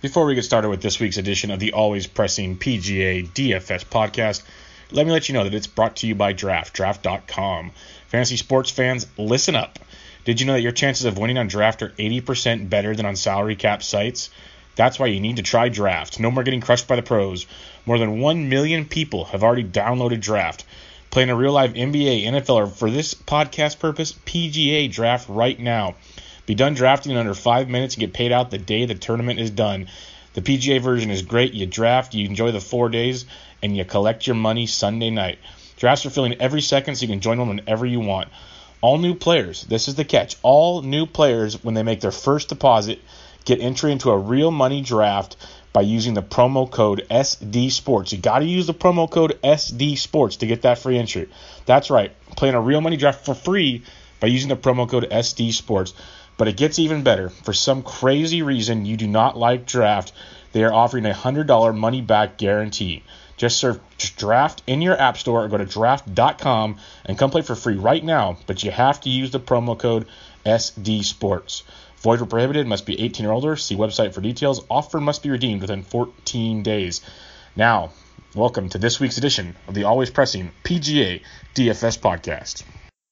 Before we get started with this week's edition of the always pressing PGA DFS podcast, let me let you know that it's brought to you by Draft.com. Fantasy sports fans, listen up. Did you know that your chances of winning on Draft are 80% better than on salary cap sites? That's why you need to try Draft. No more getting crushed by the pros. More than 1 million people have already downloaded Draft. Playing a real live NBA, NFL, or for this podcast purpose, PGA Draft right now. Be done drafting in under 5 minutes and get paid out the day the tournament is done. The PGA version is great. You draft, you enjoy the 4 days, and you collect your money Sunday night. Drafts are filling every second, so you can join them whenever you want. All new players, this is the catch, all new players, when they make their first deposit, get entry into a real money draft by using the promo code SDSports. You got to use the promo code SDSports to get that free entry. That's right, playing a real money draft for free by using the promo code SDSports. But it gets even better. For some crazy reason you do not like Draft, they are offering a $100 money-back guarantee. Just search Draft in your app store or go to Draft.com and come play for free right now. But you have to use the promo code SDSports. Void or prohibited, must be 18 or older. See website for details. Offer must be redeemed within 14 days. Now, welcome to this week's edition of the always pressing PGA DFS podcast.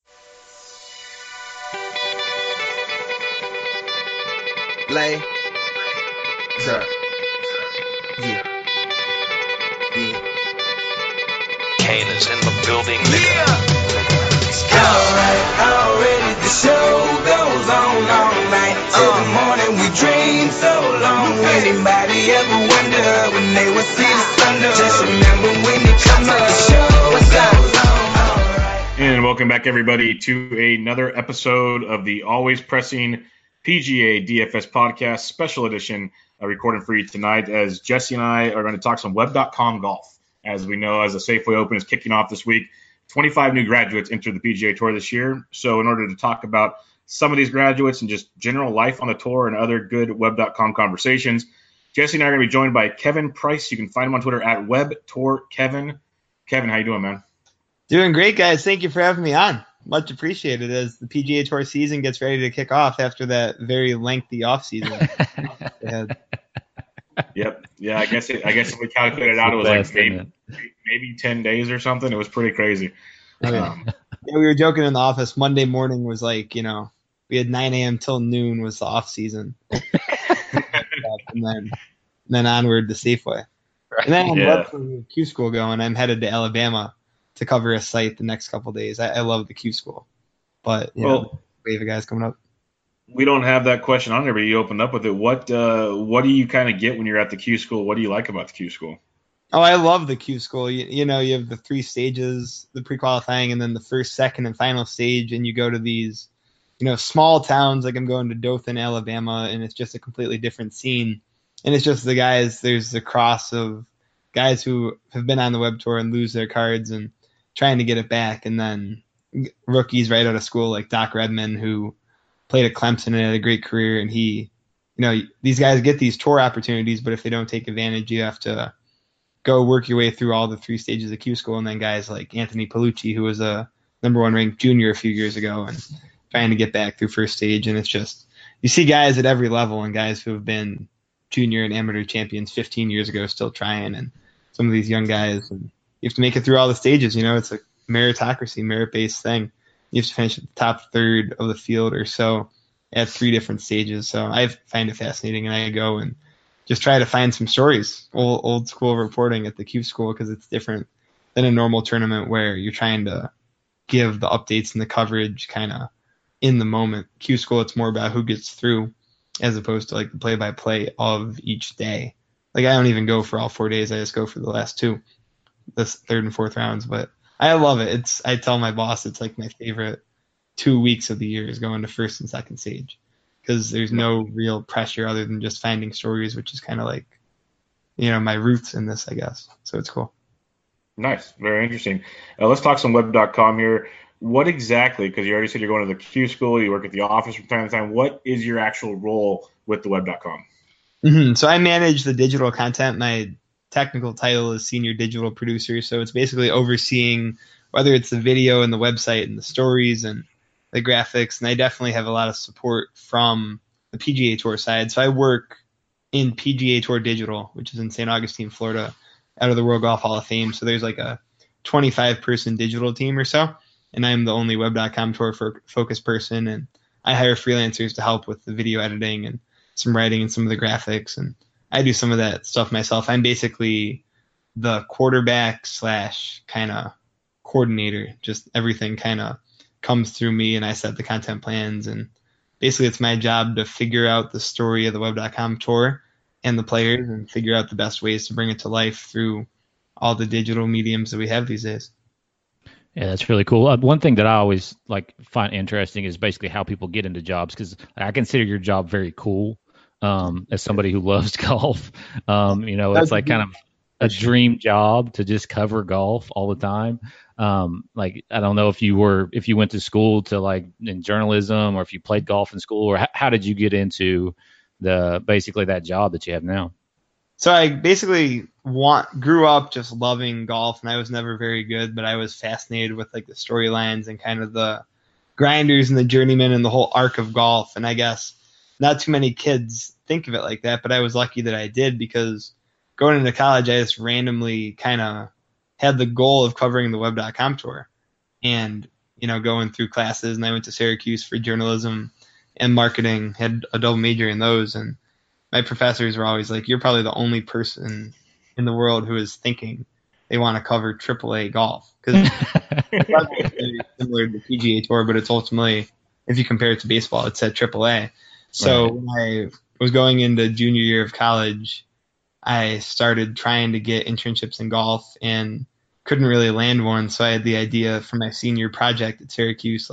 Lay, sir, yeah. Kane is in the building. Yeah. Alright, already the show goes on all night. Till the morning we dream so long. Anybody ever wonder when they would see the sun? Just remember when it comes to the show, it goes on. Alright. And welcome back, everybody, to another episode of the always pressing PGA DFS podcast, special edition, recording for you tonight as Jesse and I are going to talk some Web.com golf. As we know, as the Safeway Open is kicking off this week, 25 new graduates entered the PGA Tour this year. So in order to talk about some of these graduates and just general life on the tour and other good Web.com conversations, Jesse and I are going to be joined by Kevin Price. You can find him on Twitter at WebTourKevin. Kevin, how you doing, man? Doing great, guys. Thank you for having me on. Much appreciated as the PGA Tour season gets ready to kick off after that very lengthy off season. Yep. Yeah, I guess if we calculated it out, it was like maybe 10 days or something. It was pretty crazy. Yeah, we were joking in the office. Monday morning was like, we had 9 a.m. till noon was the off season. and then onward to Safeway. Right. And then I'm left from Q School going. I'm headed to Alabama to cover a site the next couple of days. I love the Q School, but wave of guys coming up. We don't have that question on there, but you opened up with it. What do you kind of get when you're at the Q School? What do you like about the Q School? Oh, I love the Q School. You have the 3 stages, the pre-qualifying, and then the first, second, and final stage, and you go to these, small towns. Like I'm going to Dothan, Alabama, and it's just a completely different scene. And it's just the guys. There's the cross of guys who have been on the Web Tour and lose their cards and trying to get it back, and then rookies right out of school like Doc Redman, who played at Clemson and had a great career, and he, these guys get these tour opportunities, but if they don't take advantage, you have to go work your way through all the 3 stages of Q School, and then guys like Anthony Palucci, who was a number 1 ranked junior a few years ago, and trying to get back through first stage, and it's just, you see guys at every level, and guys who have been junior and amateur champions 15 years ago still trying, and some of these young guys, and you have to make it through all the stages. It's a meritocracy, merit-based thing. You have to finish at the top third of the field or so at 3 different stages. So I find it fascinating, and I go and just try to find some stories, old school reporting at the Q School, because it's different than a normal tournament where you're trying to give the updates and the coverage kind of in the moment. Q School, it's more about who gets through as opposed to like the play-by-play of each day. Like I don't even go for all 4 days. I just go for the last 2. The 3rd and 4th rounds, but I love it. I tell my boss it's like my favorite 2 weeks of the year is going to first and second stage, because there's no real pressure other than just finding stories, which is kind of like, my roots in this, I guess. So it's cool. Nice. Very interesting. Let's talk some Web.com here. What exactly, because you already said you're going to the Q School, you work at the office from time to time. What is your actual role with the Web.com? Mm-hmm. So I manage the digital content. My technical title is senior digital producer. So it's basically overseeing whether it's the video and the website and the stories and the graphics. And I definitely have a lot of support from the PGA Tour side. So I work in PGA Tour Digital, which is in St. Augustine, Florida, out of the World Golf Hall of Fame. So there's like a 25-person digital team or so, and I'm the only Web.com Tour focus person, and I hire freelancers to help with the video editing and some writing and some of the graphics, and I do some of that stuff myself. I'm basically the quarterback / kind of coordinator. Just everything kind of comes through me, and I set the content plans, and basically it's my job to figure out the story of the Web.com Tour and the players and figure out the best ways to bring it to life through all the digital mediums that we have these days. Yeah, that's really cool. One thing that I always find interesting is basically how people get into jobs, because I consider your job very cool. As somebody who loves golf, it's like kind of a dream job to just cover golf all the time. I don't know if you went to school to in journalism, or if you played golf in school, or how did you get into basically that job that you have now? So I basically grew up just loving golf, and I was never very good, but I was fascinated with the storylines and kind of the grinders and the journeymen and the whole arc of golf. And I guess not too many kids think of it like that, but I was lucky that I did, because going into college, I just randomly kind of had the goal of covering the Web.com Tour, and going through classes, and I went to Syracuse for journalism and marketing, had a double major in those, and my professors were always like, you're probably the only person in the world who is thinking they want to cover AAA golf, because it's similar to the PGA Tour, but it's ultimately, if you compare it to baseball, it's at AAA. So When I was going into junior year of college, I started trying to get internships in golf and couldn't really land one. So I had the idea for my senior project at Syracuse,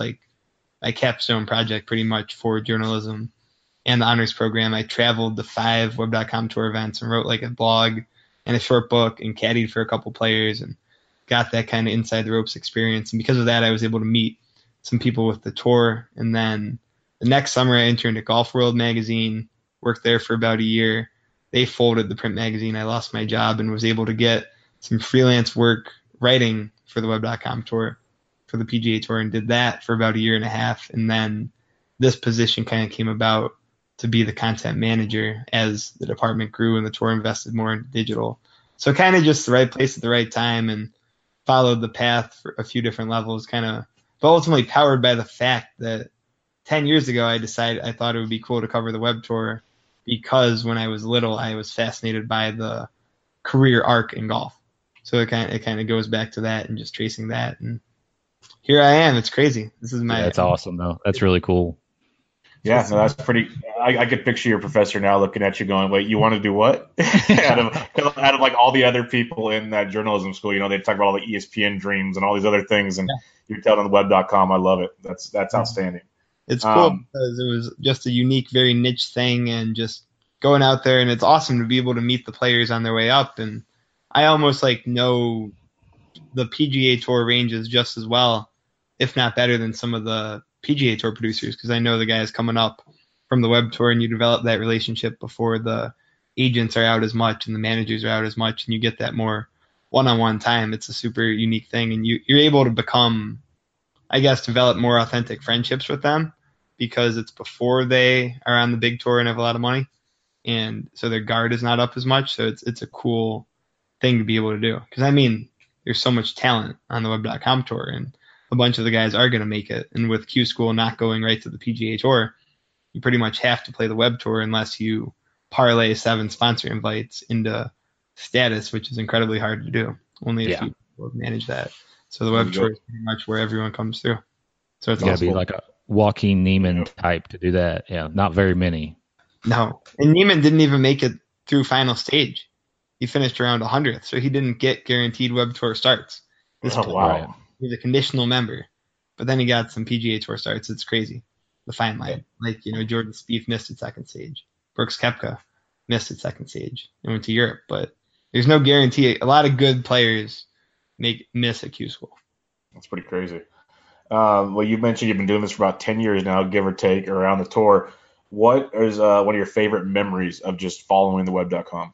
my capstone project pretty much for journalism and the honors program. I traveled the 5 Web.com Tour events and wrote a blog and a short book and caddied for a couple players and got that kind of inside the ropes experience. And because of that, I was able to meet some people with the tour. And then the next summer, I interned at Golf World magazine, worked there for about a year. They folded the print magazine. I lost my job and was able to get some freelance work writing for the Web.com Tour, for the PGA Tour, and did that for about a year and a half. And then this position kind of came about to be the content manager as the department grew and the tour invested more into digital. So kind of just the right place at the right time, and followed the path for a few different levels, but ultimately powered by the fact that 10 years ago I decided I thought it would be cool to cover the Web Tour, because when I was little, I was fascinated by the career arc in golf. So it kind of goes back to that and just tracing that. And here I am. It's crazy. This is my. Yeah, that's awesome, though. That's really cool. Yeah, no, that's pretty. I could picture your professor now looking at you, going, "Wait, you want to do what?" out of all the other people in that journalism school, they talk about all the ESPN dreams and all these other things, and you're telling the Web.com. I love it. That's outstanding. It's cool because it was just a unique, very niche thing, and just going out there, and it's awesome to be able to meet the players on their way up. And I almost know the PGA Tour ranges just as well, if not better, than some of the PGA Tour producers, because I know the guys coming up from the Web Tour, and you develop that relationship before the agents are out as much and the managers are out as much, and you get that more one-on-one time. It's a super unique thing, and you're able to become, I guess, develop more authentic friendships with them, because it's before they are on the big tour and have a lot of money, and so their guard is not up as much. So it's a cool thing to be able to do, because there's so much talent on the Web.com Tour, and a bunch of the guys are going to make it. And with Q School not going right to the PGA Tour, you pretty much have to play the Web Tour unless you parlay 7 sponsor invites into status, which is incredibly hard to do. Only a few people manage that. So the Web Tour is pretty much where everyone comes through. So it's got to be like a Joaquin Niemann type to do that. Yeah, not very many. No. And Niemann didn't even make it through final stage. He finished around 100th, so he didn't get guaranteed Web Tour starts. Wow. He's a conditional member, but then he got some PGA Tour starts. It's crazy, the fine line. Jordan Spieth missed at second stage. Brooks Koepka missed at second stage and went to Europe, but there's no guarantee. A lot of good players miss at Q School. That's pretty crazy. Well, you mentioned you've been doing this for about 10 years now, give or take, around the tour. What is one of your favorite memories of just following the Web.com?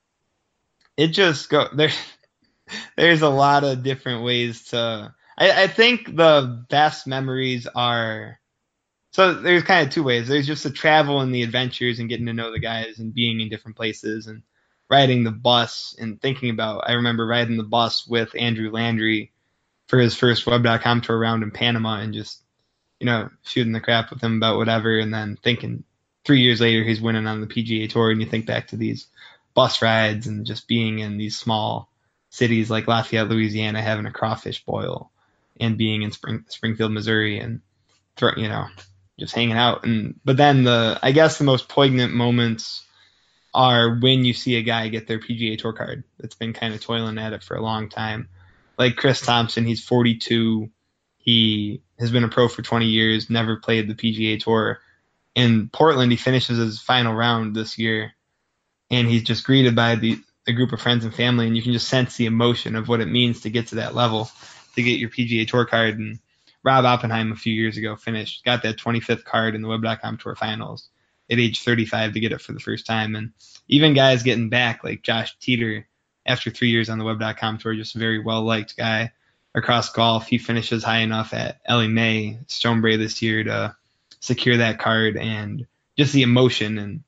It just there's a lot of different ways to. I think the best memories are So there's kind of two ways. There's just the travel and the adventures and getting to know the guys and being in different places and riding the bus and thinking about. I remember riding the bus with Andrew Landry for his first Web.com tour round in Panama and just, shooting the crap with him about whatever, and then thinking 3 years later he's winning on the PGA Tour, and you think back to these bus rides and just being in these small cities like Lafayette, Louisiana, having a crawfish boil, and being in Springfield, Missouri, and just hanging out. But then I guess the most poignant moments are when you see a guy get their PGA Tour card that's been kind of toiling at it for a long time. Like Chris Thompson, he's 42. He has been a pro for 20 years, never played the PGA Tour. In Portland, he finishes his final round this year, and he's just greeted by the group of friends and family, and you can just sense the emotion of what it means to get to that level, to get your PGA Tour card. And Rob Oppenheim a few years ago got that 25th card in the Web.com Tour Finals at age 35 to get it for the first time. And even guys getting back, like Josh Teeter, after 3 years on the Web.com Tour, just a very well-liked guy across golf. He finishes high enough at Ellie Mae Stonebray this year to secure that card, and just the emotion and,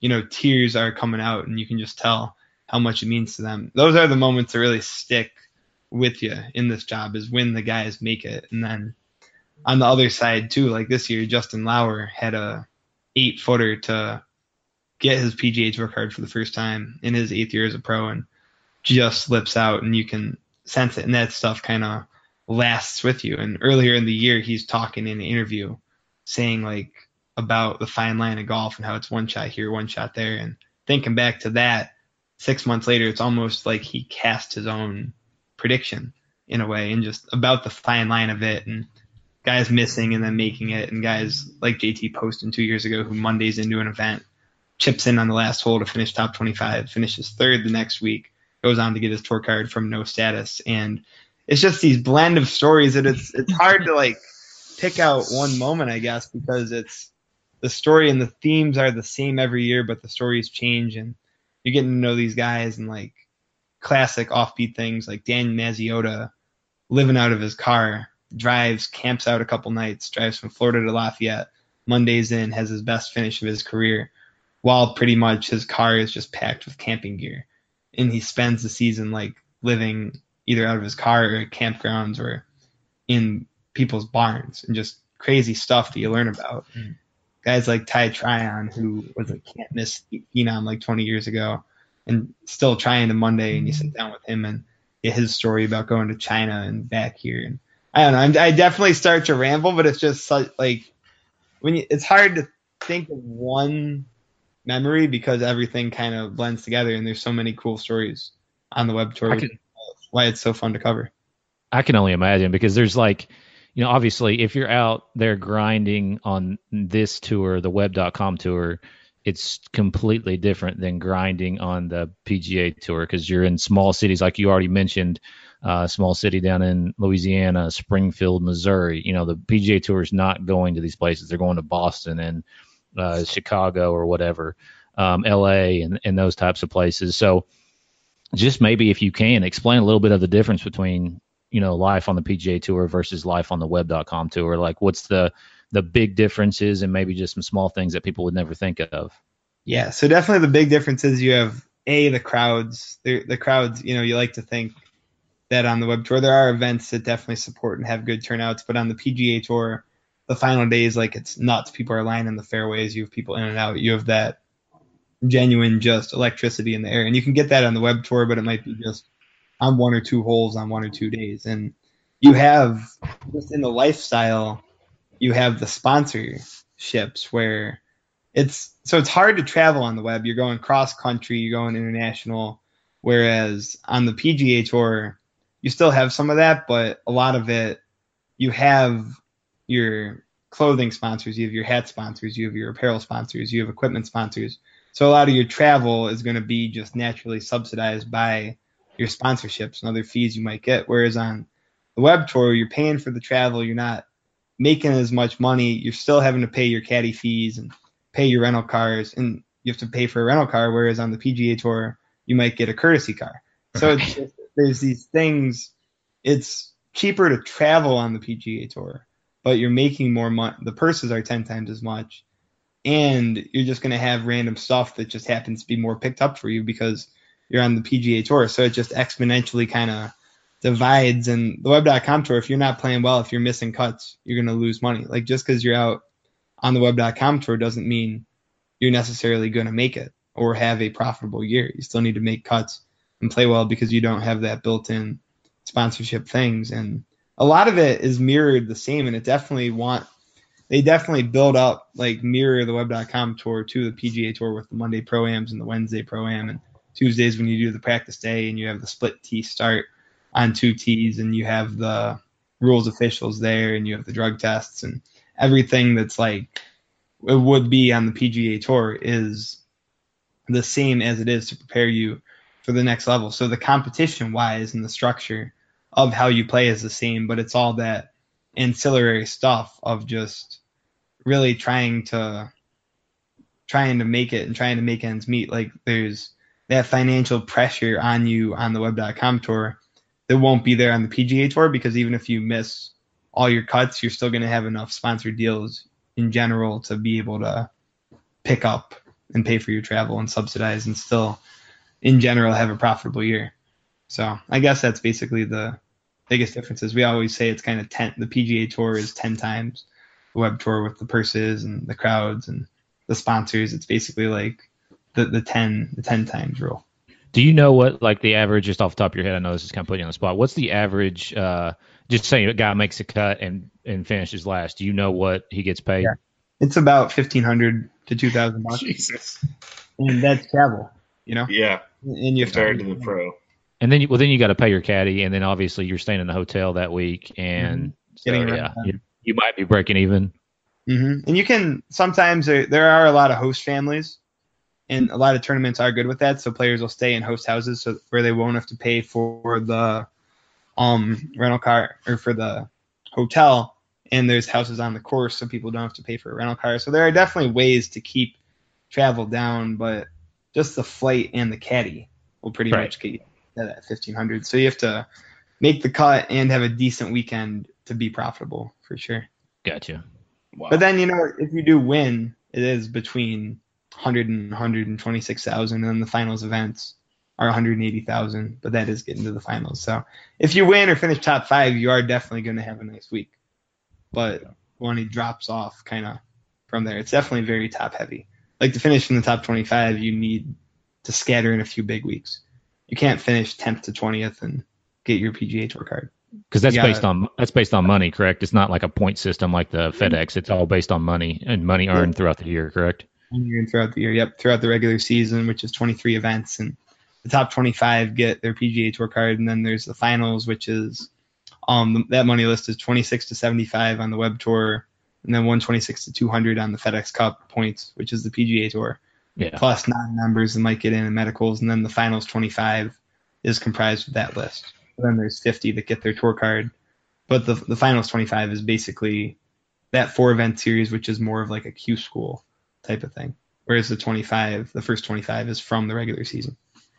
tears are coming out, and you can just tell how much it means to them. Those are the moments that really stick with you in this job, is when the guys make it. And then on the other side too, like this year, Justin Lauer had a 8-footer to get his PGA Tour card for the first time in his 8th year as a pro, and just slips out, and you can sense it, and that stuff kind of lasts with you. And earlier in the year, he's talking in an interview saying like about the fine line of golf and how it's one shot here, one shot there. And thinking back to that 6 months later, it's almost like he cast his own prediction in a way, and just about the fine line of it, and guys missing and then making it, and guys like JT Poston 2 years ago, who Mondays into an event, chips in on the last hole to finish top 25, finishes third the next week, goes on to get his tour card from no status. And it's just these blend of stories that it's hard to like pick out one moment, I guess, because it's the story and the themes are the same every year, but the stories change, and you're getting to know these guys, and like classic offbeat things like Dan Mazziota living out of his car, camps out a couple nights, drives from Florida to Lafayette, Mondays in, has his best finish of his career, while pretty much his car is just packed with camping gear. And he spends the season like living either out of his car or at campgrounds or in people's barns, and just crazy stuff that you learn about. Guys like Ty Tryon, who was a can't miss phenom like 20 years ago, and still trying to Monday, and you sit down with him and get his story about going to China and back here. And I don't know, I definitely start to ramble, but it's just such, like, it's hard to think of one memory because everything kind of blends together, and there's so many cool stories on the web tour, which is why it's so fun to cover. I can only imagine, because there's like, obviously if you're out there grinding on this tour, the Web.com tour, it's completely different than grinding on the PGA Tour, because you're in small cities, like you already mentioned, small city down in Louisiana, Springfield, Missouri. The PGA Tour is not going to these places. They're going to Boston and Chicago or whatever, LA and those types of places. So just maybe if you can explain a little bit of the difference between, life on the PGA Tour versus life on the Web.com tour. Like, what's the big differences, and maybe just some small things that people would never think of? Yeah, so definitely the big difference is you have the crowds. The crowds, you like to think that on the web tour there are events that definitely support and have good turnouts, but on the PGA Tour, the final days, like, it's nuts. People are lining the fairways. You have people in and out. You have that genuine just electricity in the air, and you can get that on the web tour, but it might be just on 1 or 2 holes on 1 or 2 days. And you have, just in the lifestyle, you have the sponsorships where it's hard to travel on the web. You're going cross country, you're going international, whereas on the PGA Tour, you still have some of that, but a lot of it, you have your clothing sponsors, you have your hat sponsors, you have your apparel sponsors, you have equipment sponsors. So a lot of your travel is going to be just naturally subsidized by your sponsorships and other fees you might get. Whereas on the web tour, you're paying for the travel, you're not making as much money, you're still having to pay your caddy fees and pay your rental cars, and you have to pay for a rental car, whereas on the PGA Tour, you might get a courtesy car. So there's these things. It's cheaper to travel on the PGA Tour but you're making more money. The purses are 10 times as much, and you're just going to have random stuff that just happens to be more picked up for you because you're on the PGA Tour. So it just exponentially kind of divides. And the Web.com Tour, if you're not playing well, if you're missing cuts, you're going to lose money. Like, just because you're out on the Web.com Tour doesn't mean you're necessarily going to make it or have a profitable year. You still need to make cuts and play well because you don't have that built-in sponsorship things. And a lot of it is mirrored the same, and they definitely build up, like, mirror the Web.com Tour to the PGA Tour with the Monday Pro-Ams and the Wednesday Pro-Am, and Tuesdays when you do the practice day and you have the split tee start on 2 tees, and you have the rules officials there, and you have the drug tests, and everything that's like it would be on the PGA Tour is the same as it is to prepare you for the next level. So the competition wise and the structure of how you play is the same, but it's all that ancillary stuff of just really trying to make it and trying to make ends meet. Like, there's that financial pressure on you on the Web.com Tour that won't be there on the PGA Tour, because even if you miss all your cuts, you're still going to have enough sponsored deals in general to be able to pick up and pay for your travel and subsidize and still in general have a profitable year. So I guess that's basically the biggest differences. We always say it's kind of the PGA Tour is 10 times the Web Tour with the purses and the crowds and the sponsors. It's basically like the 10 times rule. Do you know what, like, the average, just off the top of your head, I know this is kind of putting you on the spot, what's the average, just saying a guy makes a cut and finishes last, do you know what he gets paid? Yeah. It's about $1,500 to $2,000. Jesus. And that's travel, you know? Yeah. And you have Compared to the pro. And then you got to pay your caddy, and then obviously you're staying in the hotel that week, and so, yeah, you might be breaking even. Mm-hmm. And you can sometimes there are a lot of host families, and a lot of tournaments are good with that. So players will stay in host houses, so where they won't have to pay for the rental car or for the hotel, and there's houses on the course, so people don't have to pay for a rental car. So there are definitely ways to keep travel down, but just the flight and the caddy will pretty much get you at that $1,500. So you have to make the cut and have a decent weekend to be profitable for sure. Gotcha. Wow. But then, if you do win, it is between 100 and 126,000, and then the finals events are 180,000, but that is getting to the finals. So if you win or finish top 5, you are definitely going to have a nice week. But when he drops off kind of from there, it's definitely very top heavy. Like, to finish in the top 25, you need to scatter in a few big weeks. You can't finish 10th to 20th and get your PGA Tour card. Because that's based on money, correct? It's not like a point system like the FedEx. It's all based on money and money earned throughout the year, correct? Throughout the year, yep. Throughout the regular season, which is 23 events, and the top 25 get their PGA Tour card, and then there's the finals, which is that money list is 26 to 75 on the Web Tour, and then 126 to 200 on the FedEx Cup points, which is the PGA Tour. Yeah. Plus non-members that might get in and medicals, and then the finals 25 is comprised of that list. Then there's 50 that get their tour card, but the finals 25 is basically that 4-event series, which is more of like a Q school type of thing. Whereas the first 25 is from the regular season.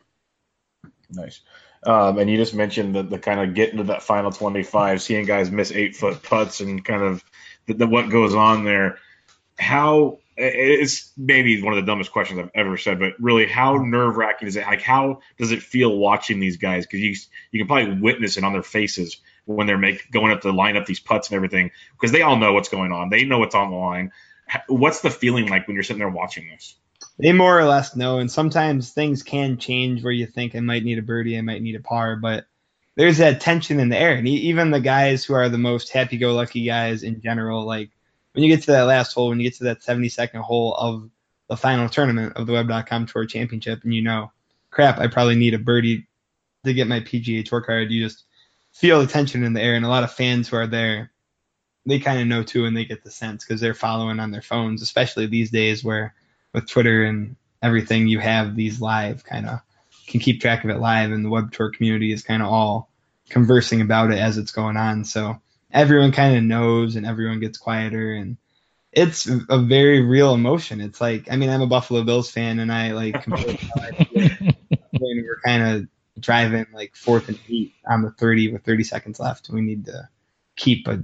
Nice. And you just mentioned the kind of getting to that final 25, seeing guys miss 8-foot putts and kind of what goes on there. How it's maybe one of the dumbest questions I've ever said, but really, how nerve-wracking is it? Like, how does it feel watching these guys? Because you can probably witness it on their faces when they're going up to line up these putts and everything, because they all know what's going on. They know what's on the line. What's the feeling like when you're sitting there watching this? They more or less know, and sometimes things can change where you think I might need a birdie, I might need a par, but there's that tension in the air. And even the guys who are the most happy-go-lucky guys in general, like, when you get to that last hole, when you get to that 72nd hole of the final tournament of the Web.com Tour Championship, and crap, I probably need a birdie to get my PGA Tour card, you just feel the tension in the air. And a lot of fans who are there, they kind of know too, and they get the sense because they're following on their phones, especially these days where with Twitter and everything, you have these live can keep track of it live, and the Web Tour community is kind of all conversing about it as it's going on. So everyone kind of knows, and everyone gets quieter, and it's a very real emotion. It's like, I'm a Buffalo Bills fan, and I like compare how I feel when we're kind of driving like 4th and 8 on the 30 with 30 seconds left. We need to keep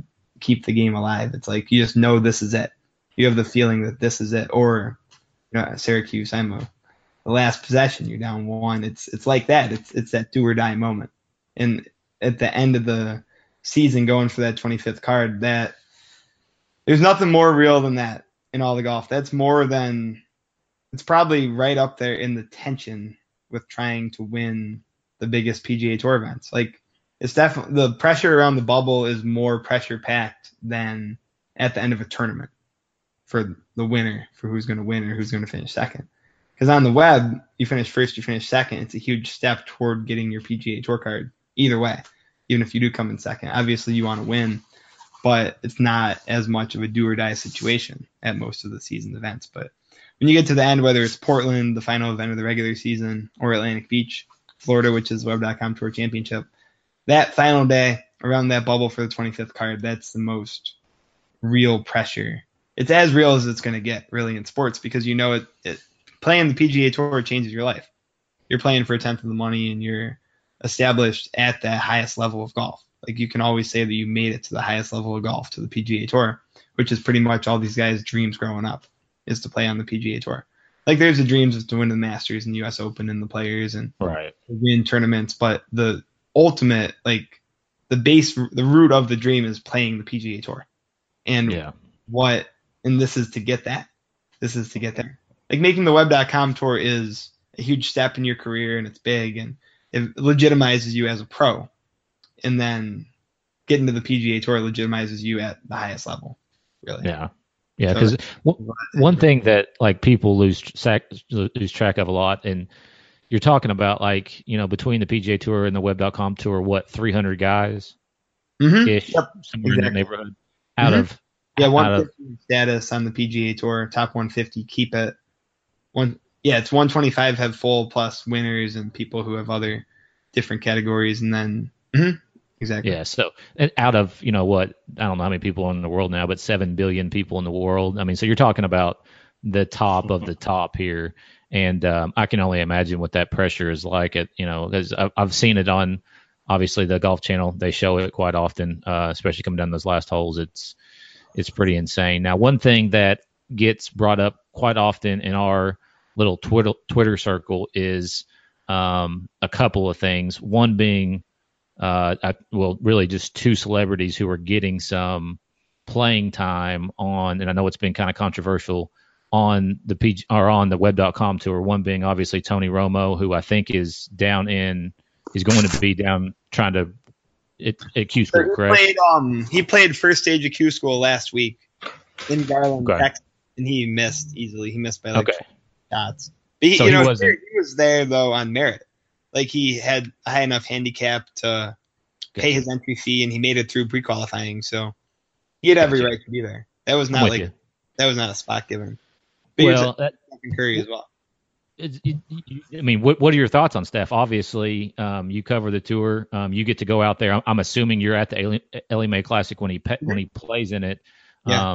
keep the game alive. It's like you just know this is it. You have the feeling that this is it. Or Syracuse, the last possession, you're down 1. It's like that. It's that do or die moment. And at the end of the season, going for that 25th card, that there's nothing more real than that in all the golf. That's more than, it's probably right up there in the tension with trying to win the biggest PGA Tour events. Like, it's definitely, the pressure around the bubble is more pressure packed than at the end of a tournament for the winner, for who's going to win or who's going to finish second. Because on the web, you finish first, you finish second. It's a huge step toward getting your PGA Tour card either way, even if you do come in second. Obviously, you want to win, but it's not as much of a do or die situation at most of the season events. But when you get to the end, whether it's Portland, the final event of the regular season, or Atlantic Beach, Florida, which is Web.com Tour Championship, that final day around that bubble for the 25th card, that's the most real pressure. It's as real as it's going to get, really, in sports, because you know it playing the PGA Tour changes your life. You're playing for a tenth of the money, and you're established at that highest level of golf. Like, you can always say that you made it to the highest level of golf, to the PGA Tour, which is pretty much all these guys' dreams growing up, is to play on the PGA Tour. Like, there's the dreams of to win the Masters and U.S. Open and the Players and win tournaments, but the ultimate, like, the root of the dream is playing the PGA Tour. And and this is to get that. This is to get there. Like, making the Web.com Tour is a huge step in your career, and it's big, and it legitimizes you as a pro. And then getting to the PGA Tour legitimizes you at the highest level, really. Yeah. Yeah, because one thing that, like, people lose track of a lot, and you're talking about, like, between the PGA Tour and the Web.com Tour, what, 300 guys ish, somewhere in that neighborhood, out of 150 status on the PGA Tour, top 150 keep it. It's 125 have full plus winners and people who have other different categories, and then exactly. Yeah, so out of, what, I don't know how many people are in the world now, but 7 billion people in the world. I mean, so you're talking about the top of the top here, and I can only imagine what that pressure is like. I've seen it on, obviously, the Golf Channel. They show it quite often, especially coming down those last holes. It's pretty insane. Now, one thing that gets brought up quite often in our little Twitter circle is a couple of things. One being, really just 2 celebrities who are getting some playing time on, and I know it's been kind of controversial, on the Web.com Tour. One being obviously Tony Romo, who I think is going to be down trying to at Q School, correct? He played first stage of Q School last week in Garland, Texas, and he missed easily. He missed by shots. But he was there though on merit. Like, he had a high enough handicap to pay his entry fee, and he made it through pre-qualifying. So he had every right to be there. That was not a spot given. But Stephen Curry as well. What are your thoughts on Steph? Obviously, you cover the tour. You get to go out there. I'm assuming you're at the Ellie Mae Classic when he plays in it. Yeah.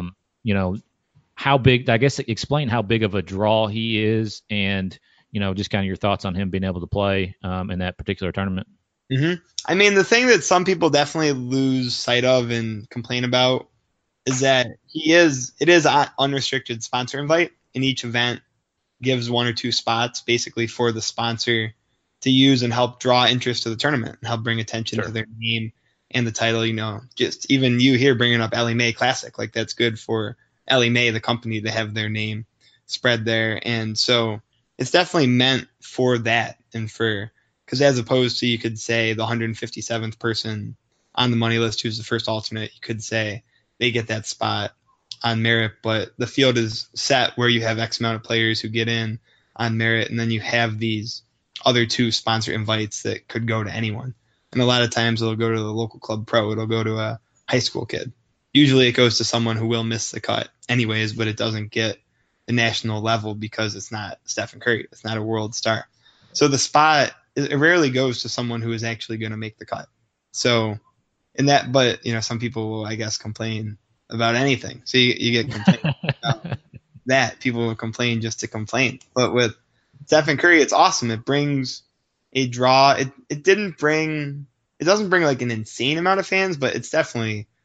How big? I guess explain how big of a draw he is, and just kind of your thoughts on him being able to play in that particular tournament. I mean, the thing that some people definitely lose sight of and complain about is that it is an unrestricted sponsor invite, and each event gives 1 or 2 spots basically for the sponsor to use and help draw interest to the tournament and help bring attention to their name and the title. Just even you here bringing up Ellie Mae Classic, like, that's good for Ellie Mae, the company, to have their name spread there. And so it's definitely meant for that, and because as opposed to, you could say, the 157th person on the money list who's the first alternate, you could say they get that spot on merit, but the field is set where you have X amount of players who get in on merit, and then you have these other 2 sponsor invites that could go to anyone. And a lot of times it'll go to the local club pro. It'll go to a high school kid. Usually it goes to someone who will miss the cut anyways, but it doesn't get the national level because it's not Stephen Curry. It's not a world star. So the spot, it rarely goes to someone who is actually going to make the cut. So but some people will, I guess, complain about anything. So you get complaints about that. People will complain just to complain. But with Stephen Curry, it's awesome. It brings a draw. It doesn't bring like an insane amount of fans, but it's definitely,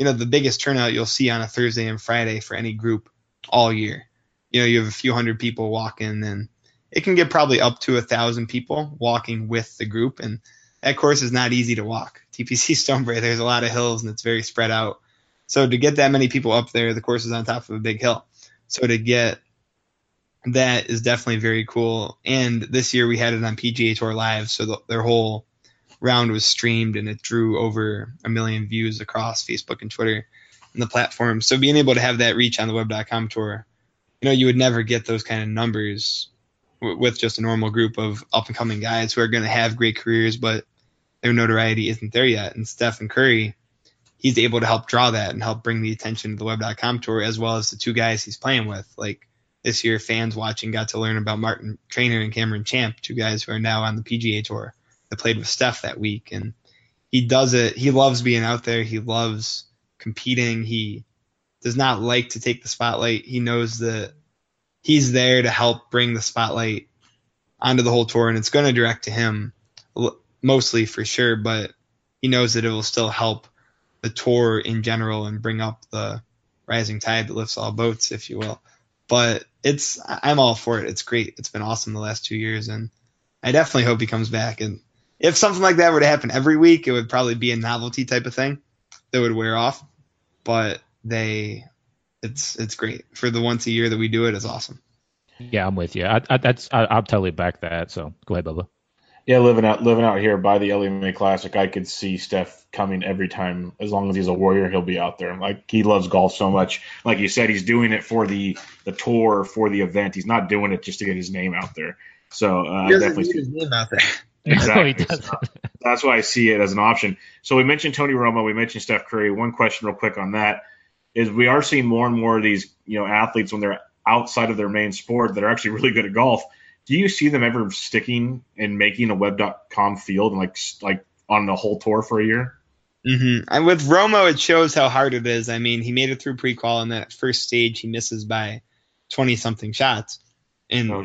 the biggest turnout you'll see on a Thursday and Friday for any group all year. You have a few hundred people walking, and it can get probably up to 1,000 people walking with the group. And that course is not easy to walk. TPC Stonebrae, there's a lot of hills and it's very spread out. So to get that many people up there, the course is on top of a big hill. So to get that is definitely very cool. And this year we had it on PGA Tour Live, so their whole round was streamed, and it drew over 1 million views across Facebook and Twitter and the platform. So being able to have that reach on the Web.com tour, you would never get those kind of numbers with just a normal group of up-and-coming guys who are going to have great careers, but their notoriety isn't there yet. And Stephen Curry, he's able to help draw that and help bring the attention to the Web.com tour, as well as the two guys he's playing with. Like this year, fans watching got to learn about Martin Traynor and Cameron Champ, two guys who are now on the PGA Tour that played with Steph that week. And he does it. He loves being out there. He loves competing. He does not like to take the spotlight. He knows that he's there to help bring the spotlight onto the whole tour, and it's going to direct to him mostly for sure, but he knows that it will still help the tour in general and bring up the rising tide that lifts all boats, if you will. But I'm all for it. It's great. It's been awesome the last 2 years, and I definitely hope he comes back. And if something like that were to happen every week, it would probably be a novelty type of thing that would wear off. But it's great. For the once a year that we do it, it's awesome. Yeah, I'm with you. I'll totally back that. So go ahead, Bubba. Yeah, living out here by the LMA Classic, I could see Steph coming every time. As long as he's a Warrior, he'll be out there. Like, he loves golf so much. Like you said, he's doing it for the tour, for the event. He's not doing it just to get his name out there. So I definitely see his name out there. Exactly. That's why I see it as an option. So we mentioned Tony Romo, we mentioned Steph Curry. One question real quick on that is we are seeing more and more of these, athletes when they're outside of their main sport that are actually really good at golf. Do you see them ever sticking and making a Web.com field and like on the whole tour for a year? Mm-hmm. And with Romo, it shows how hard it is. I mean, he made it through pre-qual, and that first stage he misses by 20-something shots in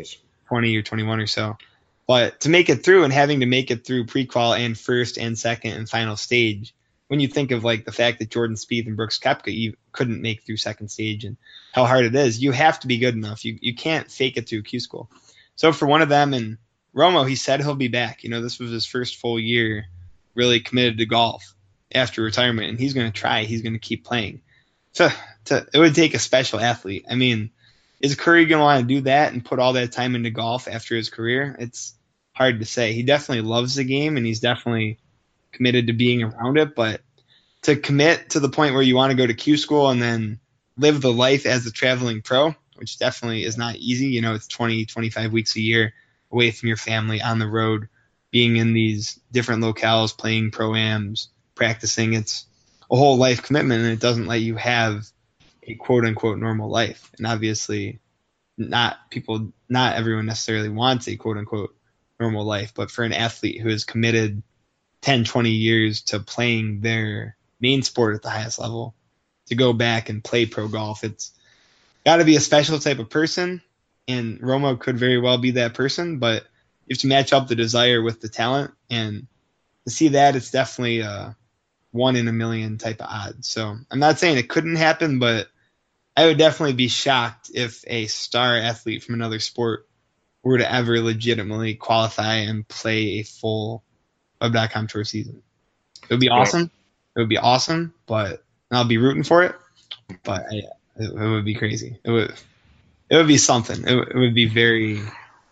20 or 21 or so. But to make it through and having to make it through pre-qual and first and second and final stage, when you think of like the fact that Jordan Spieth and Brooks Koepka couldn't make through second stage and how hard it is, you have to be good enough. You can't fake it through Q School. So for one of them, and Romo, he said he'll be back. This was his first full year really committed to golf after retirement, and he's going to try. He's going to keep playing. So it would take a special athlete. I mean, is Curry going to want to do that and put all that time into golf after his career? It's hard to say. He definitely loves the game, and he's definitely committed to being around it, but to commit to the point where you want to go to Q School and then live the life as a traveling pro, which definitely is not easy. It's 20, 25 weeks a year away from your family, on the road, being in these different locales, playing pro-ams, practicing. It's a whole life commitment, and it doesn't let you have a quote-unquote normal life. And obviously not everyone necessarily wants a quote-unquote normal life, but for an athlete who is committed 10, 20 years to playing their main sport at the highest level, to go back and play pro golf, it's got to be a special type of person, and Romo could very well be that person, but you have to match up the desire with the talent, and to see that, it's definitely a 1 in a million type of odds. So I'm not saying it couldn't happen, but I would definitely be shocked if a star athlete from another sport were to ever legitimately qualify and play a full Web.com tour season. It would be awesome. It would be awesome, but I'll be rooting for it. But it would be crazy. It would be something. It would be very,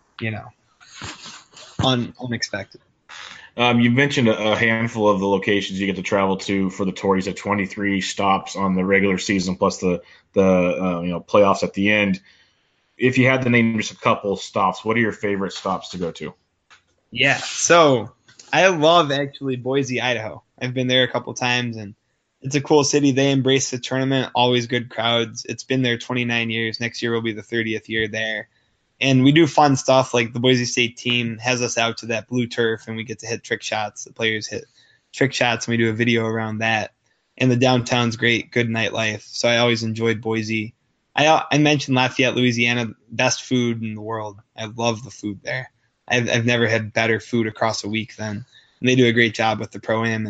unexpected. You mentioned a handful of the locations you get to travel to for the tour. You said 23 stops on the regular season plus the playoffs at the end. If you had to name just a couple stops, what are your favorite stops to go to? Yeah, so I love actually Boise, Idaho. I've been there a couple times, and it's a cool city. They embrace the tournament, always good crowds. It's been there 29 years. Next year will be the 30th year there. And we do fun stuff, like the Boise State team has us out to that blue turf, and we get to hit trick shots. The players hit trick shots, and we do a video around that. And the downtown's great, good nightlife. So I always enjoyed Boise. I mentioned Lafayette, Louisiana, best food in the world. I love the food there. I've never had better food across a week than. And they do a great job with the Pro-Am. And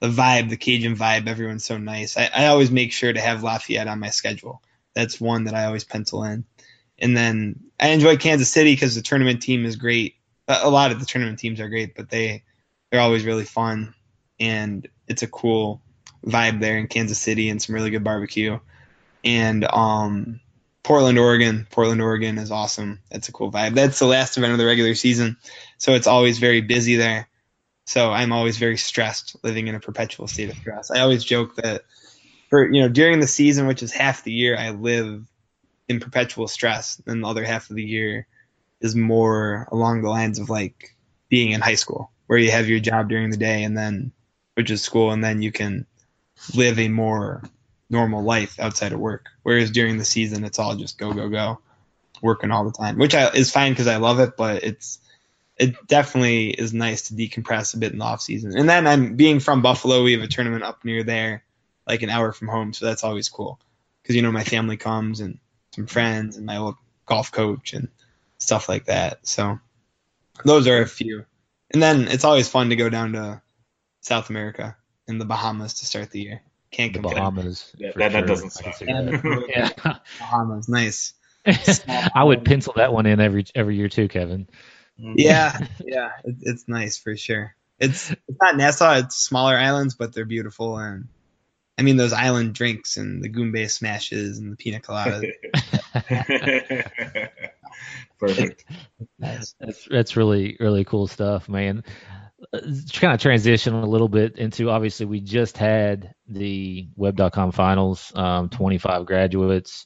vibe, the Cajun vibe. Everyone's so nice. I always make sure to have Lafayette on my schedule. That's one that I always pencil in. And then I enjoy Kansas City because the tournament team is great. A lot of the tournament teams are great, but they're always really fun, and it's a cool vibe there in Kansas City and some really good barbecue. And Portland, Oregon is awesome. That's a cool vibe. That's the last event of the regular season, so it's always very busy there. So I'm always very stressed, living in a perpetual state of stress. I always joke that during the season, which is half the year, I live in perpetual stress, and the other half of the year is more along the lines of like being in high school, where you have your job during the day and then, which is school, and then you can live a more normal life outside of work. Whereas during the season, it's all just go, working all the time, which is fine because I love it, but it definitely is nice to decompress a bit in the off season. And then I'm being from Buffalo, we have a tournament up near there, like an hour from home, so that's always cool because my family comes and some friends and my old golf coach and stuff like that. So those are a few. And then it's always fun to go down to South America and the Bahamas to start the year. Can't The complain. Bahamas. Yeah, for that sure. doesn't I can suck. see that. Yeah. Bahamas, nice. I would pencil that one in every year too, Kevin. Yeah, it's nice for sure. It's not Nassau, it's smaller islands, but they're beautiful. And I mean, those island drinks and the Goombay smashes and the pina coladas. Perfect. That's really, really cool stuff, man. Let's kind of transition a little bit into, obviously, we just had the Web.com finals, 25 graduates.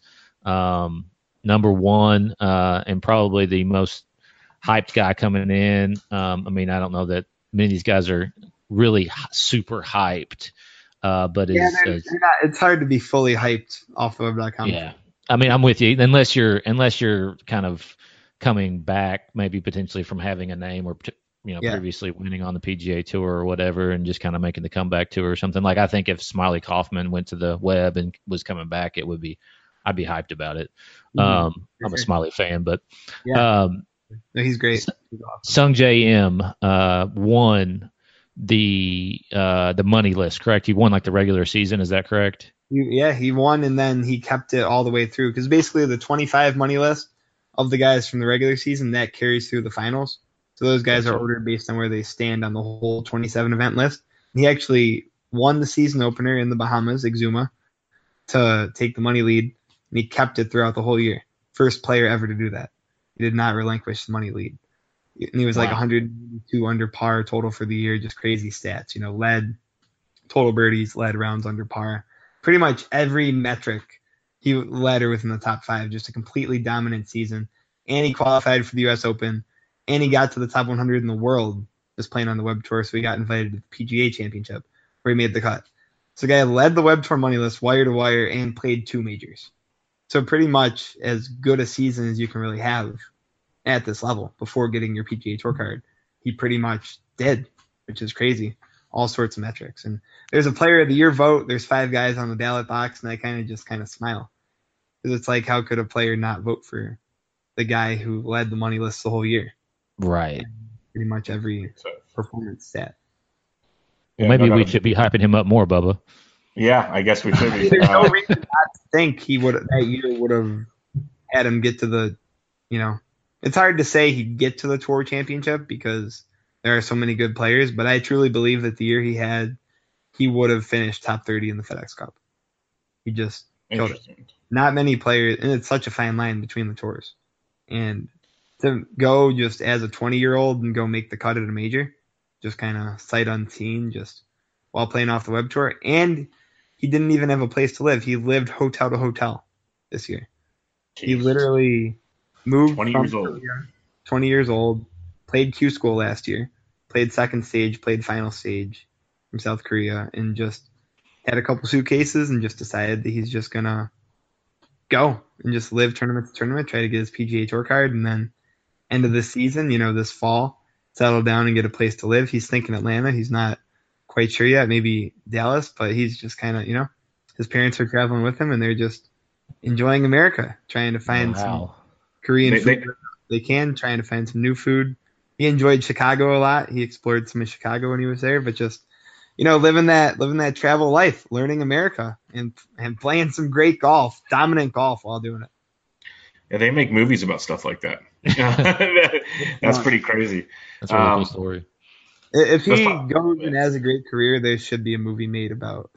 Number one, and probably the most hyped guy coming in. I mean, I don't know that many of these guys are really super hyped, but it's hard to be fully hyped off of Web.com. yeah. I mean, I'm with you. Unless you're kind of coming back, maybe potentially from having a name or previously winning on the PGA Tour or whatever, and just kind of making the comeback tour or something. Like, I think if Smiley Kaufman went to the web and was coming back, I'd be hyped about it. I'm a Smiley fan, but No, he's great. He's awesome. Sung J M won the money list, correct? He won like the regular season, is that correct? He won, and then he kept it all the way through because basically the 25 money list of the guys from the regular season that carries through the finals. So those guys are ordered based on where they stand on the whole 27 event list. He actually won the season opener in the Bahamas, Exuma, to take the money lead, and he kept it throughout the whole year. First player ever to do that. He did not relinquish the money lead. And he was like 102 under par total for the year, just crazy stats. Led total birdies, led rounds under par. Pretty much every metric he led her within the top 5, just a completely dominant season. And he qualified for the U.S. Open, and he got to the top 100 in the world just playing on the Web Tour, so he got invited to the PGA Championship, where he made the cut. So the guy led the Web Tour money list wire to wire and played 2 majors. So pretty much as good a season as you can really have at this level before getting your PGA Tour card. He pretty much did, which is crazy. All sorts of metrics. And there's a player of the year vote. There's 5 guys on the ballot box, and I kind of smile. Because it's like, how could a player not vote for the guy who led the money list the whole year? Right. Pretty much every performance stat. Well, maybe we should be hyping him up more, Bubba. Yeah, I guess we should be. There's no reason not to think that year would have had him get to the, it's hard to say he'd get to the Tour Championship because there are so many good players, but I truly believe that the year he would have finished top 30 in the FedEx Cup. He just killed it. Not many players, and it's such a fine line between the tours. And to go just as a 20-year-old and go make the cut at a major, just kind of sight unseen, just while playing off the Web Tour. And he didn't even have a place to live. He lived hotel to hotel this year. Jeez. He literally moved 20 years old. 20 years old, played Q School last year, played second stage, played final stage from South Korea, and just had a couple suitcases and just decided that he's just going to go and just live tournament to tournament, try to get his PGA Tour card, and then end of this season, this fall, settle down and get a place to live. He's thinking Atlanta. He's not quite sure yet, maybe Dallas, but he's just kind of, his parents are traveling with him, and they're just enjoying America, trying to find some Korean food they can, trying to find some new food. He enjoyed Chicago a lot. He explored some of Chicago when he was there, but just living that travel life, learning America, and playing some great golf, dominant golf while doing it. Yeah, they make movies about stuff like that. That's pretty crazy. That's a really cool story. If he goes and has a great career, there should be a movie made about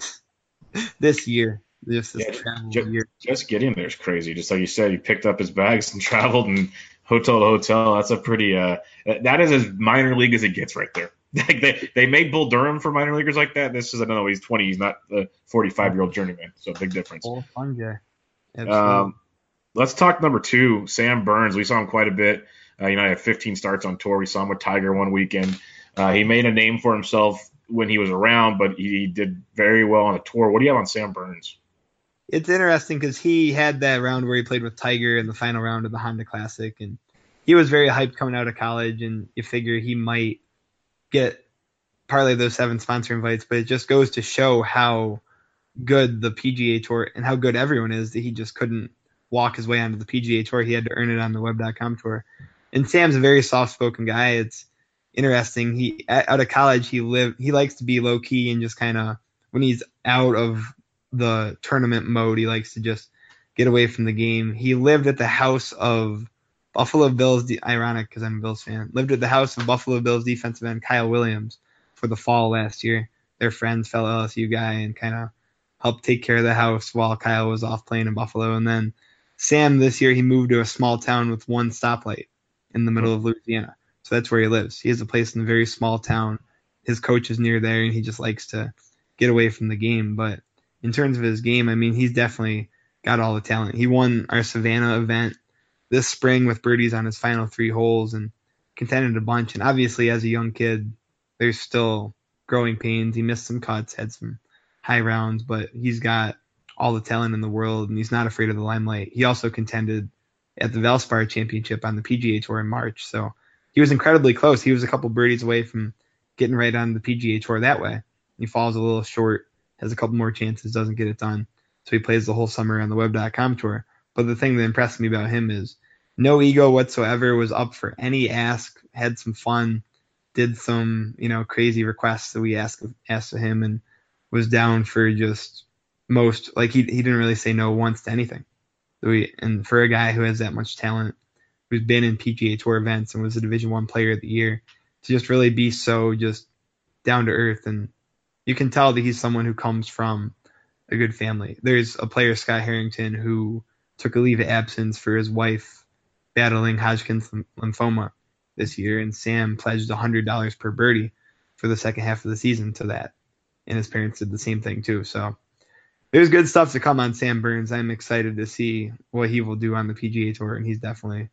this year. This travel year. Just getting there is crazy. Just like you said, he picked up his bags and traveled and hotel to hotel. That's a pretty that is as minor league as it gets right there. Like they made Bull Durham for minor leaguers like that. This is, I don't know, he's 20. He's not the 45-year-old journeyman. So big difference. Oh, fun guy. Absolutely. Let's talk number 2, Sam Burns. We saw him quite a bit. He had 15 starts on tour. We saw him with Tiger one weekend. He made a name for himself when he was around, but he did very well on the tour. What do you have on Sam Burns? It's interesting because he had that round where he played with Tiger in the final round of the Honda Classic, and he was very hyped coming out of college, and you figure he might get partly those 7 sponsor invites, but it just goes to show how good the PGA Tour and how good everyone is that he just couldn't walk his way onto the PGA Tour. He had to earn it on the Web.com Tour. And Sam's a very soft-spoken guy. It's interesting. He out of college, he likes to be low-key and just kind of, when he's out of the tournament mode, he likes to just get away from the game. He lived at the house of Buffalo Bills, ironic because I'm a Bills fan, lived at the house of Buffalo Bills defensive end Kyle Williams for the fall last year. They're friends, fellow LSU guy, and kind of helped take care of the house while Kyle was off playing in Buffalo. And then Sam this year, he moved to a small town with 1 stoplight in the middle of Louisiana. So that's where he lives. He has a place in a very small town. His coach is near there, and he just likes to get away from the game. But in terms of his game, I mean, he's definitely got all the talent. He won our Savannah event this spring with birdies on his final 3 holes and contended a bunch. And obviously, as a young kid, there's still growing pains. He missed some cuts, had some high rounds, but he's got all the talent in the world, and he's not afraid of the limelight. He also contended at the Valspar Championship on the PGA Tour in March, so he was incredibly close. He was a couple birdies away from getting right on the PGA Tour that way. He falls a little short, has a couple more chances, doesn't get it done, so he plays the whole summer on the Web.com Tour. But the thing that impressed me about him is no ego whatsoever, was up for any ask, had some fun, did some crazy requests that we asked of him, and was down for just most, like he didn't really say no once to anything. And for a guy who has that much talent, who's been in PGA Tour events and was a Division I Player of the Year, to just really be so just down to earth, and you can tell that he's someone who comes from a good family. There's a player, Scott Harrington, who took a leave of absence for his wife battling Hodgkin's lymphoma this year, and Sam pledged $100 per birdie for the second half of the season to that, and his parents did the same thing too. So there's good stuff to come on Sam Burns. I'm excited to see what he will do on the PGA Tour, and he's definitely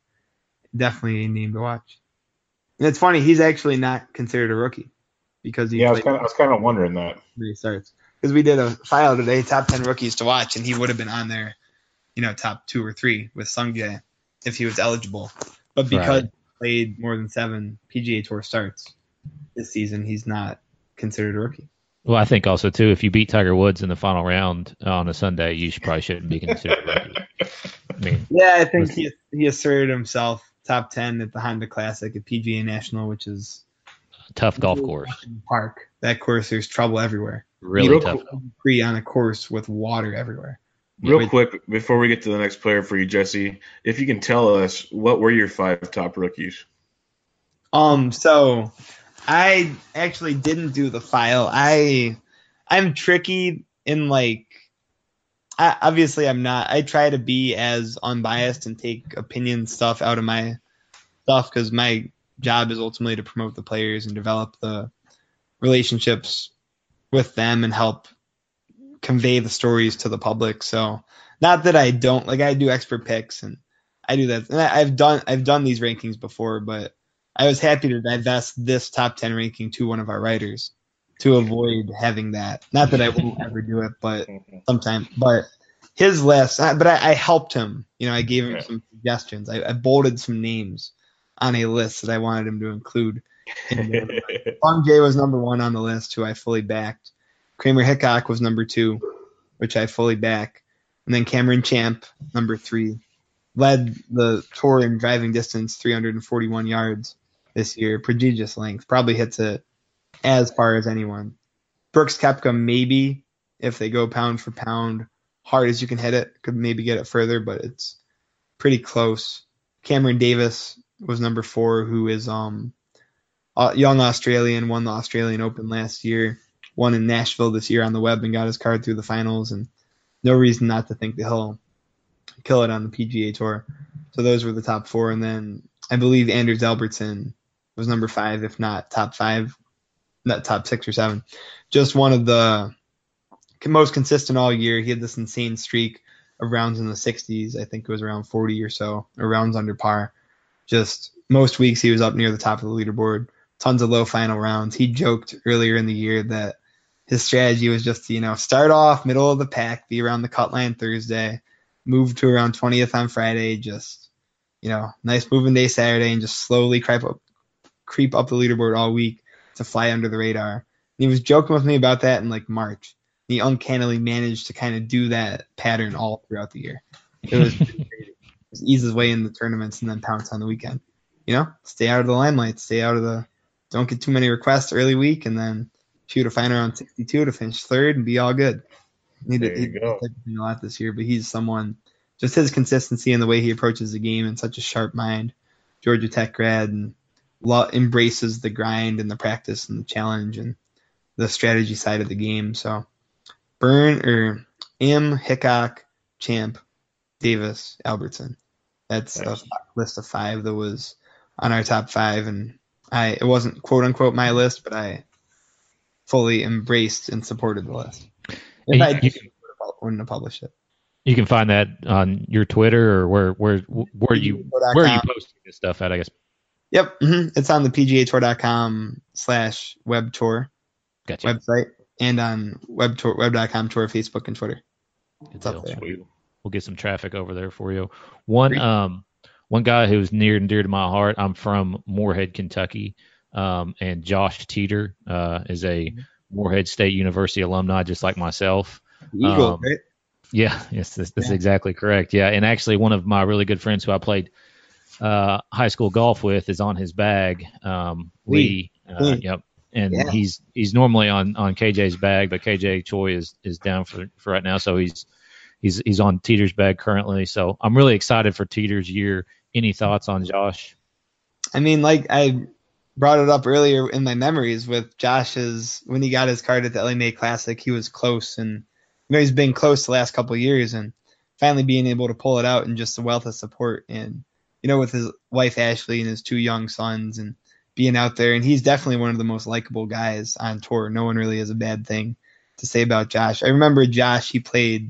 a name to watch. And it's funny, he's actually not considered a rookie because I was kind of wondering that. He starts, because we did a file today, top 10 rookies to watch, and he would have been on there, top 2 or 3 with Sungjae if he was eligible. But because he played more than 7 PGA Tour starts this season, he's not considered a rookie. Well, I think also, too, if you beat Tiger Woods in the final round on a Sunday, you probably shouldn't be considered a rookie. I think he asserted himself top 10 at the Honda Classic at PGA National, which is a tough golf course. Park. That course, there's trouble everywhere. Really tough. Free on a course with water everywhere. Real quick, before we get to the next player for you, Jesse, if you can tell us, what were your 5 top rookies? So I actually didn't do the file. I'm tricky in obviously I'm not. I try to be as unbiased and take opinion stuff out of my stuff, because my job is ultimately to promote the players and develop the relationships with them and help convey the stories to the public. So not that I don't, I do expert picks and I do that. And I've done these rankings before, but I was happy to divest this top 10 ranking to one of our writers to avoid having that. Not that I won't ever do it, but sometime. But his list, I helped him. I gave him some suggestions. I bolded some names on a list that I wanted him to include. Sungjae was number 1 on the list, who I fully backed. Kramer Hickok was number 2, which I fully back. And then Cameron Champ, number 3, led the tour in driving distance, 341 yards this year. Prodigious length. Probably hits it as far as anyone. Brooks Koepka maybe, if they go pound for pound, hard as you can hit it, could maybe get it further, but it's pretty close. Cameron Davis was number 4, who is a young Australian, won the Australian Open last year, won in Nashville this year on the web and got his card through the finals, and no reason not to think that he'll kill it on the PGA Tour. So those were the top 4, and then I believe Anders Albertson was number 5, if not top 5, not top 6 or 7. Just one of the most consistent all year. He had this insane streak of rounds in the 60s. I think it was around 40 or so, or rounds under par. Just most weeks he was up near the top of the leaderboard. Tons of low final rounds. He joked earlier in the year that his strategy was just to, start off middle of the pack, be around the cut line Thursday, move to around 20th on Friday, just, nice moving day Saturday, and just slowly creep up the leaderboard all week to fly under the radar. And he was joking with me about that in like March. He uncannily managed to kind of do that pattern all throughout the year. It was crazy. Just ease his way in the tournaments and then pounce on the weekend. Stay out of the limelight, don't get too many requests early week, and then shoot a fine around 62 to finish 3rd and be all good. He did a lot this year, but he's someone, just his consistency and the way he approaches the game and such a sharp mind. Georgia Tech grad, and embraces the grind and the practice and the challenge and the strategy side of the game. So Hickok, Champ, Davis, Albertson. That's a list of 5 that was on our top 5, and it wasn't quote unquote my list, but I fully embraced and supported the list. If I wouldn't have published it. You can find that on your Twitter, or where are you posting this stuff at, I guess? Yep. It's on the PGAtour.com/web tour website, and on web.com tour, Facebook, and Twitter. It's up there. We'll get some traffic over there for you. One guy who's near and dear to my heart, I'm from Moorhead, Kentucky, and Josh Teeter is a Moorhead State University alumni, just like myself. Eagle, right? Yeah, yes, that's exactly correct. Yeah, and actually one of my really good friends who I played high school golf with is on his bag, Lee. Yep, and he's normally on KJ's bag, but KJ Choi is down for right now, so he's on Teeter's bag currently. So I'm really excited for Teeter's year. Any thoughts on Josh? I mean, like I brought it up earlier in my memories with Josh's, when he got his card at the LA May Classic, he was close, and he's been close the last couple of years, and finally being able to pull it out, and just the wealth of support, and with his wife Ashley and his 2 young sons, and being out there, and he's definitely one of the most likable guys on tour. No one really has a bad thing to say about Josh. I remember Josh, he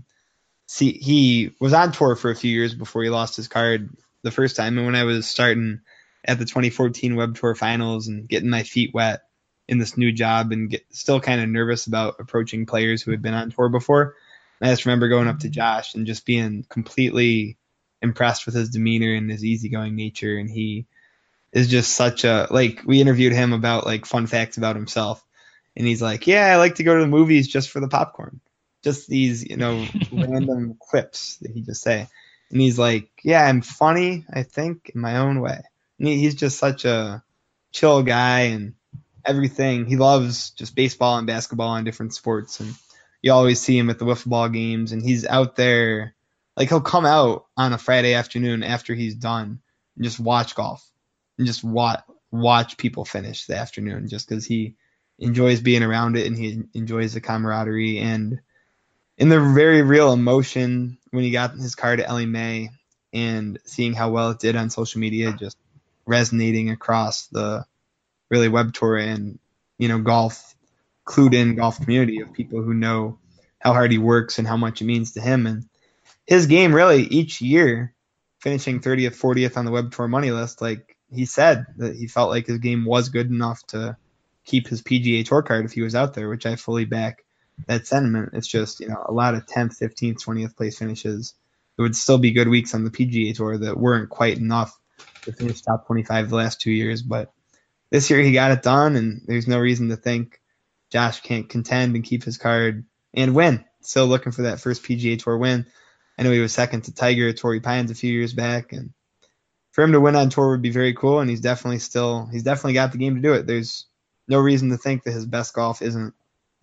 was on tour for a few years before he lost his card the first time, and when I was starting at the 2014 Web Tour Finals and getting my feet wet in this new job and still kind of nervous about approaching players who had been on tour before, I just remember going up to Josh and just being completely impressed with his demeanor and his easygoing nature. And he is just such a, we interviewed him about fun facts about himself, and he's like, yeah, I like to go to the movies just for the popcorn. Just these, random clips that he just say. And he's like, yeah, I'm funny, I think, in my own way. And he's just such a chill guy, and everything. He loves just baseball and basketball and different sports. And you always see him at the wiffle ball games, and he's out there. He'll come out on a Friday afternoon after he's done and just watch golf and just watch people finish the afternoon, just because he enjoys being around it and he enjoys the camaraderie. And in the very real emotion when he got his card at Ellie Mae and seeing how well it did on social media, just resonating across the really web tour and, golf, clued in golf community of people who know how hard he works and how much it means to him. And his game really each year finishing 30th, 40th on the web tour money list. He said that he felt like his game was good enough to keep his PGA Tour card if he was out there, which I fully back that sentiment. It's just, a lot of 10th, 15th, 20th place finishes. It would still be good weeks on the PGA Tour that weren't quite enough to finish top 25 the last 2 years. But this year he got it done, and there's no reason to think Josh can't contend and keep his card and win. Still looking for that first PGA Tour win. I know he was second to Tiger at Torrey Pines a few years back, and for him to win on tour would be very cool, and he's definitely got the game to do it. There's no reason to think that his best golf isn't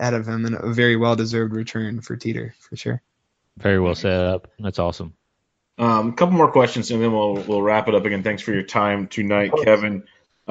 out of him, and a very well-deserved return for Teeter, for sure. Very well set up. That's awesome. A couple more questions, and then we'll wrap it up again. Thanks for your time tonight, Kevin.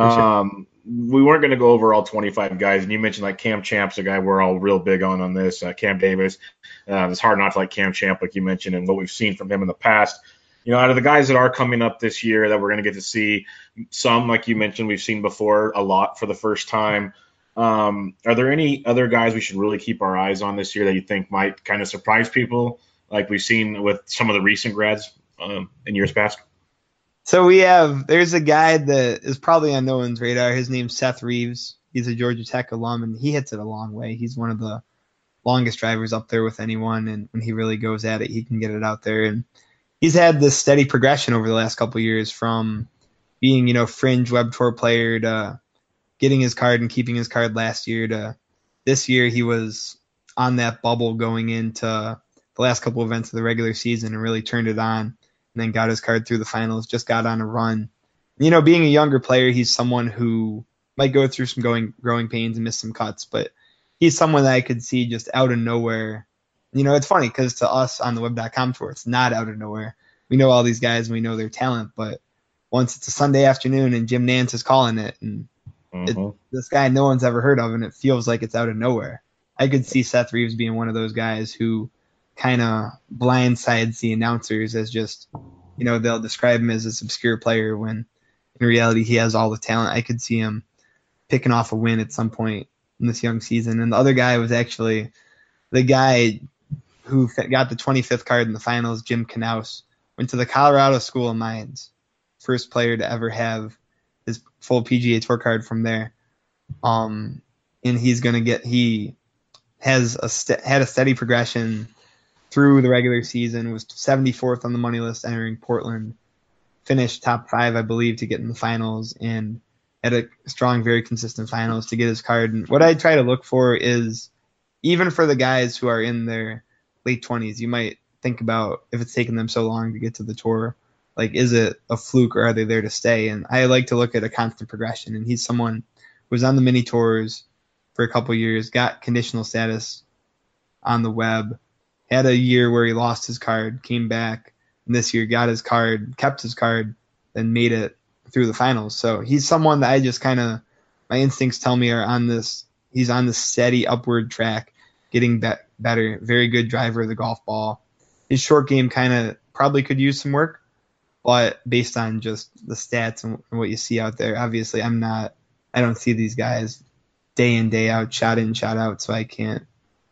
We weren't going to go over all 25 guys, and you mentioned like Cam Champ's a guy we're all real big on this. Cam Davis. It's hard not to like Cam Champ, like you mentioned, and what we've seen from him in the past. Out of the guys that are coming up this year that we're going to get to see, some, like you mentioned, we've seen before a lot for the first time. Are there any other guys we should really keep our eyes on this year that you think might kind of surprise people, like we've seen with some of the recent grads in years past? So there's a guy that is probably on no one's radar. His name's Seth Reeves. He's a Georgia Tech alum, and he hits it a long way. He's one of the longest drivers up there with anyone, and when he really goes at it, he can get it out there. And he's had this steady progression over the last couple of years from being, fringe Web Tour player to getting his card and keeping his card last year to this year. He was on that bubble going into the last couple events of the regular season and really turned it on. And then got his card through the finals, just got on a run. Being a younger player, he's someone who might go through some growing pains and miss some cuts, but he's someone that I could see just out of nowhere. It's funny because to us on the web.com tour, it's not out of nowhere. We know all these guys and we know their talent, but once it's a Sunday afternoon and Jim Nantz is calling it, and this guy no one's ever heard of, and it feels like it's out of nowhere. I could see Seth Reeves being one of those guys who kind of blindsides the announcers as just, they'll describe him as this obscure player when in reality he has all the talent. I could see him picking off a win at some point in this young season. And the other guy was actually the guy who got the 25th card in the finals, Jim Knaus, went to the Colorado School of Mines, first player to ever have his full PGA Tour card from there. And he has had a steady progression through the regular season, was 74th on the money list entering Portland, finished top 5, I believe, to get in the finals, and had a strong, very consistent finals to get his card. And what I try to look for is, even for the guys who are in their late 20s, you might think about if it's taken them so long to get to the tour, like, is it a fluke or are they there to stay? And I like to look at a constant progression, and he's someone who was on the mini tours for a couple years, got conditional status on the web, had a year where he lost his card, came back, and this year got his card, kept his card, then made it through the finals. So he's someone that I just my instincts tell me he's on this steady upward track, getting better, very good driver of the golf ball. His short game kind of probably could use some work, but based on just the stats and what you see out there, obviously I don't see these guys day in, day out, shot in, shot out, so I can't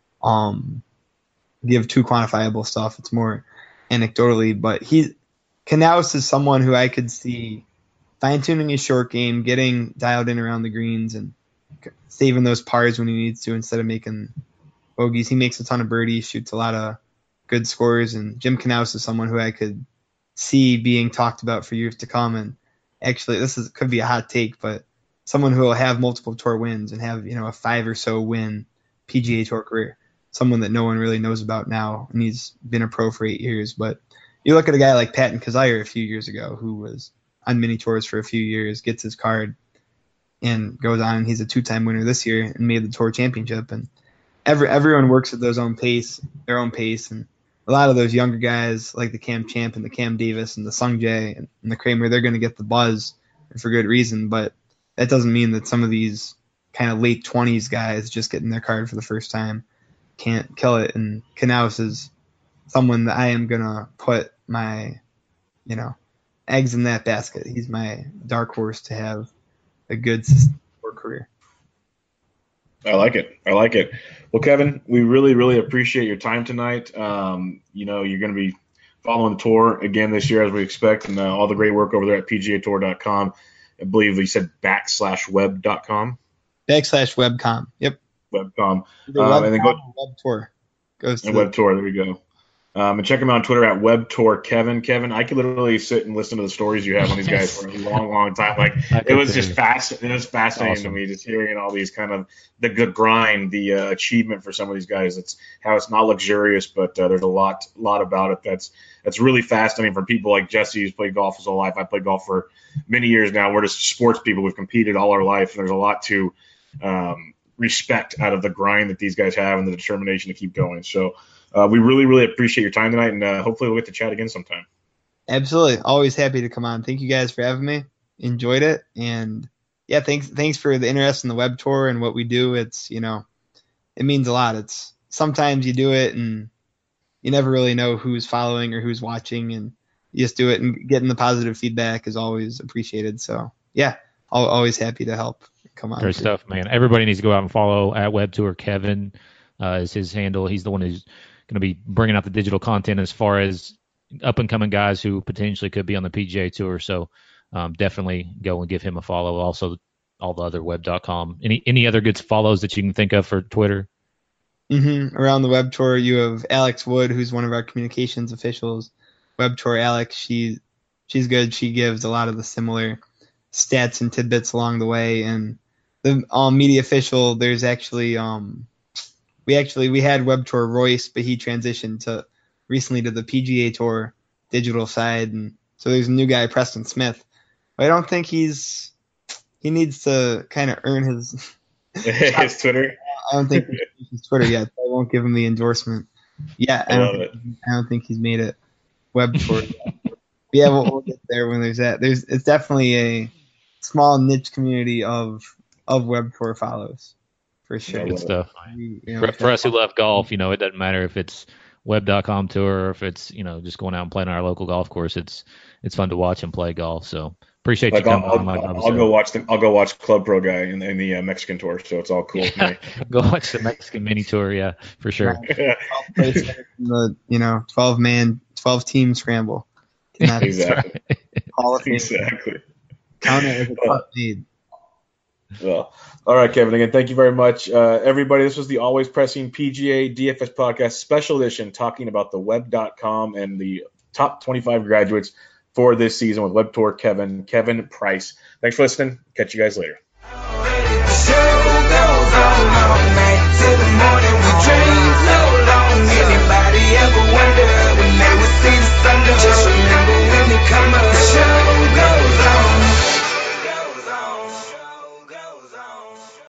give too quantifiable stuff. It's more anecdotally, but Knaus is someone who I could see fine-tuning his short game, getting dialed in around the greens, and saving those pars when he needs to instead of making bogeys. He makes a ton of birdies, shoots a lot of good scores, and Jim Knaus is someone who I could see being talked about for years to come. And actually, could be a hot take, but someone who will have multiple tour wins and have a 5 or so win PGA Tour career. Someone that no one really knows about now, and he's been a pro for 8 years. But you look at a guy like Patton Kizzire a few years ago, who was on mini tours for a few years, gets his card, and goes on, and he's a 2-time winner this year and made the tour championship. And everyone works at their own pace, and a lot of those younger guys like the Cam Champ and the Cam Davis and the Sung Jae and the Kramer, they're going to get the buzz, and for good reason. But that doesn't mean that some of these kind of late 20s guys just getting their card for the first time can't kill it. And Knaus is someone that I am going to put my, eggs in that basket. He's my dark horse to have a good career. I like it. Well, Kevin, we really, really appreciate your time tonight. You're going to be following the tour again this year as we expect, and all the great work over there at PGAtour.com. I believe you said /web.com. /webcom. Yep. Webcom. And then go Web Tour. Web Tour. There we go. And check him out on Twitter at WebTourKevin. Kevin, I could literally sit and listen to the stories you have on these guys for a long, long time. Like, it was just fascinating. It was fascinating to me, just hearing all these kind of the good grind, the achievement for some of these guys. It's how it's not luxurious, but there's a lot about it that's really fascinating for people like Jesse, who's played golf his whole life. I played golf for many years now. We're just sports people. We've competed all our life. There's a lot to respect out of the grind that these guys have and the determination to keep going. So we really, really appreciate your time tonight, and hopefully we'll get to chat again sometime. Absolutely. Always happy to come on. Thank you guys for having me. Enjoyed it. And yeah, thanks for the interest in the web tour and what we do. It's, it means a lot. It's sometimes you do it and you never really know who's following or who's watching, and you just do it, and getting the positive feedback is always appreciated. So yeah, always happy to help. Come on. Great stuff, man. Everybody needs to go out and follow at WebTour. Kevin is his handle. He's the one who's going to be bringing out the digital content as far as up and coming guys who potentially could be on the PGA Tour. So definitely go and give him a follow. Also, all the other web.com. Any other good follows that you can think of for Twitter? Around the web tour, you have Alex Wood, who's one of our communications officials. Web tour Alex, she's good. She gives a lot of the similar stats and tidbits along the way. And the media official, there's actually we had web tour Royce, but he transitioned recently to the PGA Tour digital side, and so there's a new guy, Preston Smith. But I don't think he needs to kind of earn his his Twitter. I don't think he's Twitter yet. So I won't give him the endorsement. Yeah, I don't think he's made it web tour. Yeah, we'll get there when there's that. It's definitely a small niche community of web tour follows, for sure. Good stuff. For us who love golf, it doesn't matter if it's web.com tour or if it's just going out and playing on our local golf course. It's fun to watch and play golf. So appreciate you coming on. I'll go watch Club Pro guy in the Mexican tour. So it's all cool. Yeah, go watch the Mexican mini tour. Yeah, for sure. 12 team scramble. Exactly. Hall of Fame. Exactly. Count it as a cut lead. Well, all right, Kevin. Again, thank you very much, everybody. This was the Always Pressing PGA DFS podcast special edition, talking about the web.com and the top 25 graduates for this season with Web Tour Kevin Price. Thanks for listening. Catch you guys later. The show goes on.